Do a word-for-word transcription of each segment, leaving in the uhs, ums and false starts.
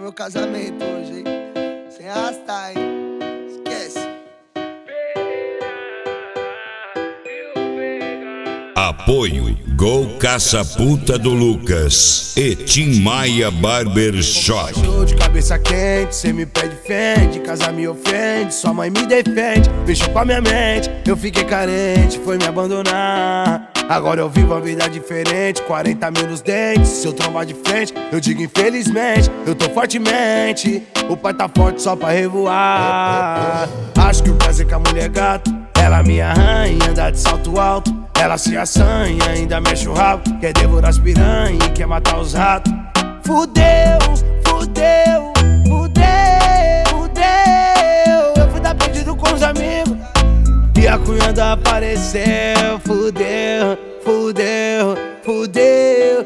meu casamento hoje, hein? Sem arrastar, hein? Esquece. Apoio Gol Caça-Puta do Lucas e Tim Maia Barbershop. Show de cabeça quente, cê me pede fende, casa me ofende, sua mãe me defende, mexeu com a minha mente, eu fiquei carente, foi me abandonar. Agora eu vivo uma vida diferente, quarenta mil nos dentes, se eu trombar de frente, eu digo infelizmente, eu tô fortemente, o pai tá forte só pra revoar. Acho que o prazer com a mulher é gato, ela minha rainha, anda de salto alto, ela se assanha, ainda mexe o rabo, quer devorar as piranha e quer matar os ratos. Fudeu, fudeu, fudeu, fudeu, eu fui dar perdido com os amigos e a cunhada apareceu. Fudeu, fudeu, fudeu,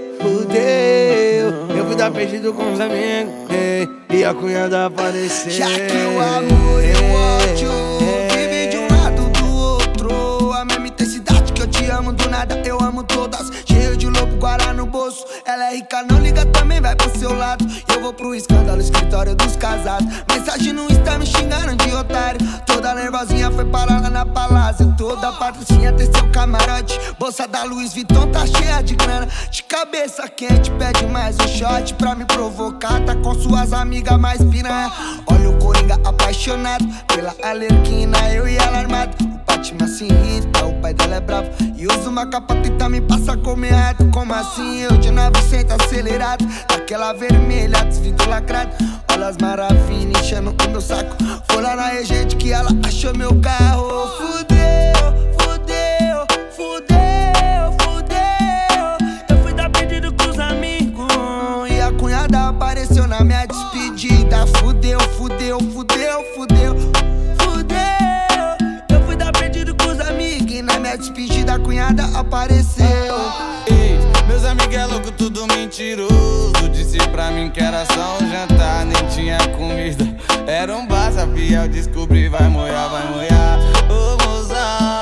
fudeu, eu fui dar perdido com os amigos ei, e a cunhada apareceu. Já que o amor e o ódio vivem de um lado do outro, a mesma intensidade que eu te amo do nada, eu amo todas. Cheio de lobo guará no bolso, ela é rica, não liga, também vai pro seu lado. Eu vou pro escândalo, escritório dos casados, mensagem no Insta me xingando de otário. Toda nervosinha foi parar lá na palácio, toda patricinha tem seu camarote, bolsa da Louis Vuitton tá cheia de grana. De cabeça quente, pede mais um shot pra me provocar, tá com suas amigas mais piranha. Olha o Coringa apaixonado pela Alerquina, eu e ela armado. O Batman se irrita, o pai dela é bravo e usa uma capa tenta me passar como errado. Como assim eu de novecentos acelerado, daquela vermelha, desvidro lacrado. Olha as maravilhas enchendo o meu saco, foi lá na regente que ela achou meu carro. Fudeu, fudeu, fudeu, fudeu, eu fui dar pedido com os amigos e a cunhada apareceu na minha despedida. Fudeu, fudeu, fudeu, fudeu, fudeu, eu fui dar pedido com os amigos e na minha despedida a cunhada apareceu. Ei, meus amigos é louco, tudo mentiroso. Disse pra mim que era só um jantar, nem tinha comida, era um bar, sabia, eu descobri, vai moiar, vai moiar. Ô mozão,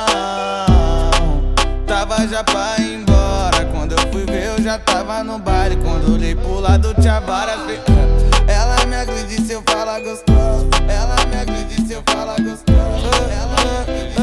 tava já pra ir embora, quando eu fui ver eu já tava no baile. Quando olhei pro lado tinha várias. Ela me agride se eu falar gostoso, ela me agride se eu falar gostoso, ela me agride.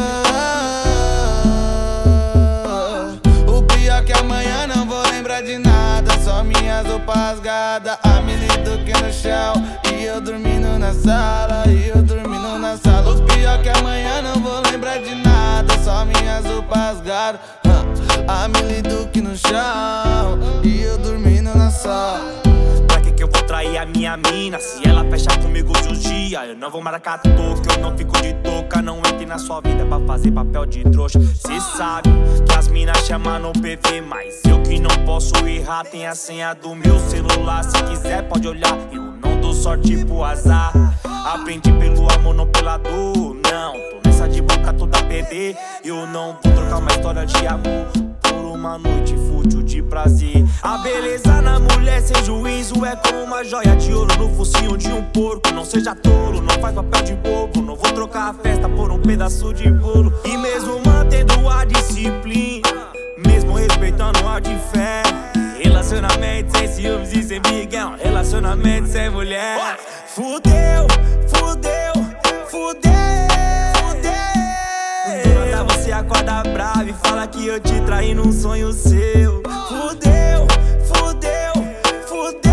O pior que amanhã não vou lembrar de nada, só minhas roupas rasgadas, a Mili Duque no chão e eu dormindo na sala, e eu dormindo na sala. O pior que amanhã não vou lembrar de nada, só minhas roupas rasgadas, a Mili Duque no chão e eu dormindo na sala. Pra que que eu vou trair a minha mina se ela fecha comigo de uns dias? Eu não vou marcar toca, eu não fico de touca. Não entre na sua vida pra fazer papel de trouxa. Cê sabe que as minas chamam no P V, mas eu que não posso errar, tem a senha do meu celular. Se quiser pode olhar, eu não dou sorte pro azar. Aprendi pelo amor, não pela dor. Não, tô nessa de boca toda P D. Eu não vou trocar uma história de amor por uma noite fútil de prazer. A beleza na mulher sem juízo é como uma joia de ouro no focinho de um porco. Não seja tolo, não faz papel de bobo. Não vou trocar a festa por um pedaço de bolo. E mesmo mantendo a disciplina, mesmo respeitando a de fé, relacionamento sem ciúmes e sem briga é um relacionamento sem mulher. Fudeu, fudeu, fudeu, fudeu. Do nada você acorda bravo e fala que eu te traí num sonho seu. Fudeu, fudeu, fudeu.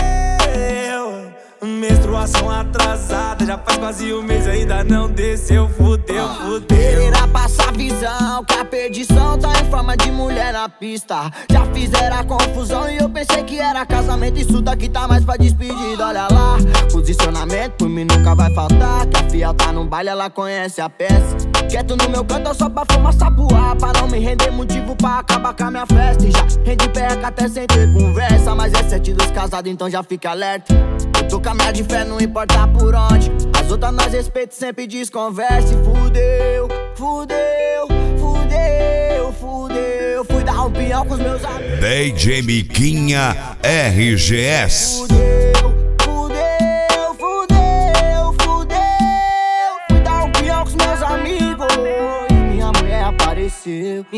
Menstruação atrasada, já faz quase um mês ainda não desceu. Fudeu, fudeu. Irá passar visão que a perdição tá em forma de mulher na pista. Já fizeram a confusão e eu pensei que era casamento. Isso daqui tá mais pra despedida, olha lá. Posicionamento por mim nunca vai faltar, que a fiel tá no baile, ela conhece a peça. Quieto no meu canto só pra fumar sapuá, pra não me render motivo pra acabar com a minha festa. E já rende perca até sem ter conversa, mas é sete dos casados, então já fica alerta. Eu tô com a minha de fé, não importa por onde. As outras nós respeito, sempre desconversa. E fudeu, fudeu, fudeu, fudeu. Fui dar um pião com os meus amigos. D J Miquinha R G S. Fudeu, fudeu, fudeu, fudeu. Fui dar um pião com os meus amigos e minha mulher apareceu.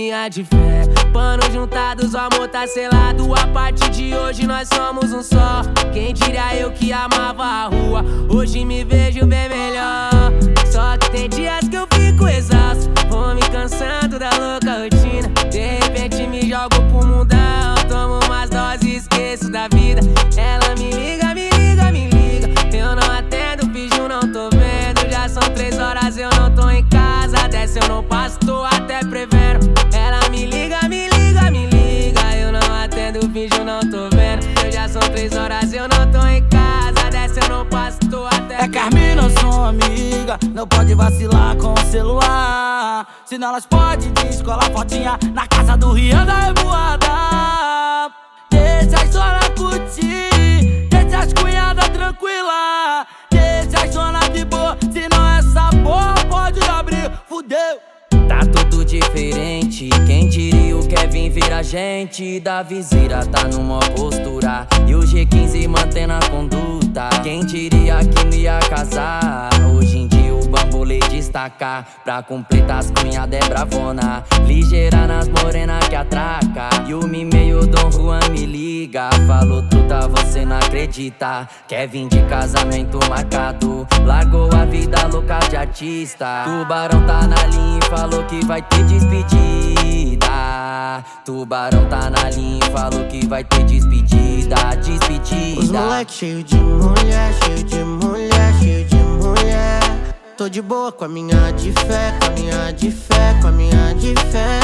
minha de fé. Panos juntados, o amor tá selado. A partir de hoje nós somos um só. Quem diria eu que amava a rua, hoje me vejo bem melhor. Só que tem dias que eu fico exausto, vou me cansando da louca rotina. De repente me jogo pro mundão, tomo umas doses e esqueço da vida. Ela me liga, me liga, me liga. Eu não atendo, finjo, não tô vendo. Já são três horas, eu não tô em casa. Dessa eu não passo, tô até prevendo. Ela me liga, me liga, me liga. Eu não atendo, finjo, não tô vendo. Eu já são três horas, eu não tô em casa. Dessa eu não passo, tô até É Carmina, eu sou amiga, não pode vacilar com o celular. Senão elas podem descolar fotinha na casa do Rian da Revoada. Deixa as zona curtir, deixa as cunhadas tranquila. Deixa as zona de boa, senão essa porra pode abrir, fudeu. Tá tudo diferente, quem diria o Kevin vira gente. Da viseira tá numa postura e o G quinze mantendo a conduta. Quem diria que não ia casar, hoje em dia o bambolê destaca. Pra completar as cunhadas é bravona, ligeira nas morenas que atraca. E o meio Dom Juan me liga, falou truta, você não acredita. Kevin de casamento marcado, largou a vida louca de artista. Tubarão tá na linha e falou que vai ter despedida. Tubarão tá na linha e falou que vai ter despedida. Despedida. Os moleque cheio de mulher, cheio de mulher, cheio de mulher. Tô de boa com a minha de fé, com a minha de fé, com a minha de fé.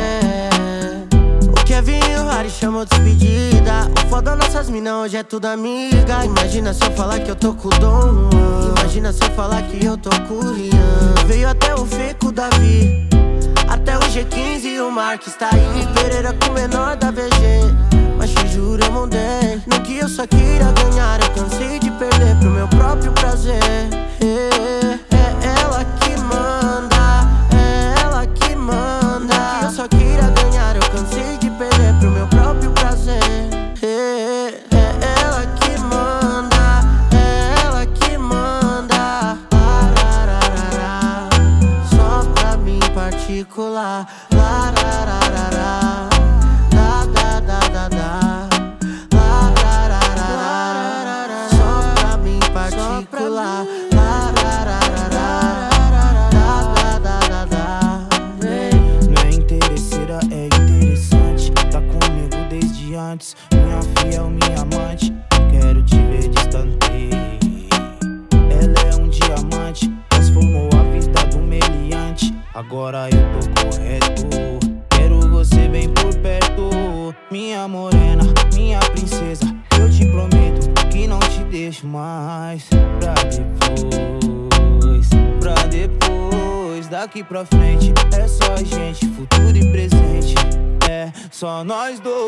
O Kevin e o Harry chamou despedida. O foda nossas minas hoje é tudo amiga. Imagina se eu falar que eu tô com o Dom Juan. Imagina se eu falar que eu tô com o Rian. Veio até o Fê com o Davi, até o G quinze e o Marques tá aí. Pereira com o menor da V G. Mas te juro eu mudei, não que eu só queria ganhar. Eu cansei de perder pro meu próprio prazer. É, é ela que manda, é ela que manda. Não que eu só queria ganhar, eu cansei de perder pro meu próprio prazer. É, é ela que manda, é ela que manda. Larararara, só pra mim particular. Larararara, da da da da da. Larararara, só pra mim particular. Larararara, da da da da. Não é interesseira, é interessante. Tá comigo desde antes, minha fiel, minha amante. Quero te ver distante. Ela é um diamante, transformou a vida do meliante. Agora eu tô correto, quero você bem por perto. Minha morena, minha princesa, eu te prometo que não te deixo mais. Pra depois, pra depois. Daqui pra frente é só a gente, futuro e presente. É só nós dois.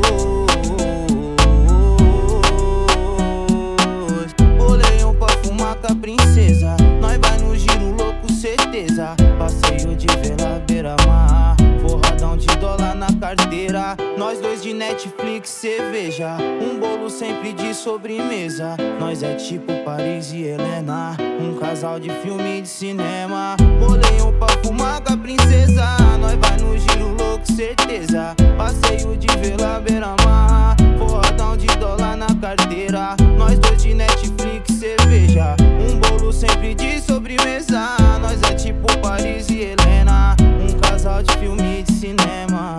Bolei um pra fumar com a princesa. Nós vai no giro louco, certeza. Passeio de vela, beira-mar, forradão de dólar na carteira. Nós dois de Netflix, cerveja, um bolo sempre de sobremesa. Nós é tipo Paris e Helena, um casal de filme e de cinema. Bolei um pra fumar com a princesa. Nós vai no giro louco, certeza. Passeio de vela, beira-mar, forradão de dólar na carteira. Nós dois de Netflix, cerveja, um bolo sempre de sobremesa. Nós é tipo Paris e Helena, um casal de filme e de cinema.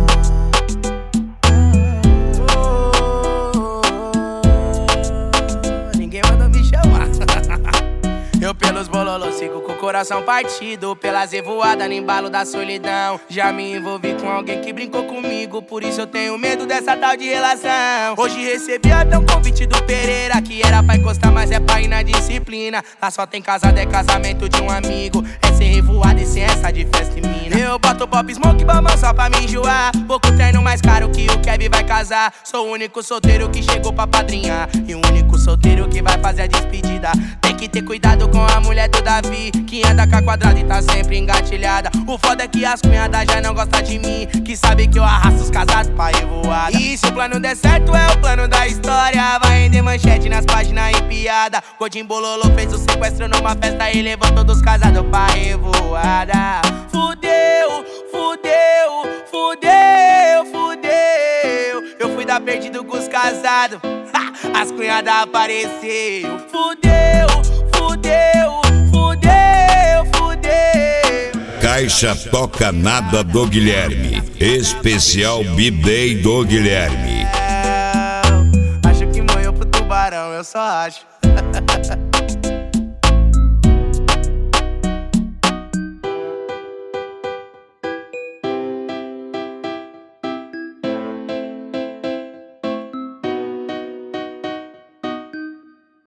Ninguém manda me chamar. Eu pelos bololos sigo com o coração partido, pelas revoadas no embalo da solidão. Já me envolvi com alguém que brincou comigo, por isso eu tenho medo dessa tal de relação. Hoje recebi até um convite do Pereira, que era pra encostar, mas é pra ir na disciplina. Lá só tem casado, é casamento de um amigo. É sem revoada e sem essa de festa e mina. Eu boto pop smoke bamão só pra me enjoar. Pouco treino mais caro que o Kevin vai casar. Sou o único solteiro que chegou pra padrinhar, e o único solteiro que vai fazer a despedida. Tem que ter cuidado com a mulher do Davi, que anda com a quadrada e tá sempre engatilhada. O foda é que as cunhadas já não gostam de mim, que sabe que eu arrasto os casados pra revoada. E se o plano der certo é o plano da história, vai render fazer manchete nas páginas e piada. Godinho Bololô fez o sequestro numa festa e levou todos casados pra revoada. Fudeu, fudeu, fudeu, fudeu. Eu fui dar perdido com os casados, as cunhadas apareceu. Fudeu, fudeu, fudeu, fudeu. Caixa Toca Nada do Guilherme. Especial B-Day do Guilherme. É, acho que morreu pro tubarão, eu só acho.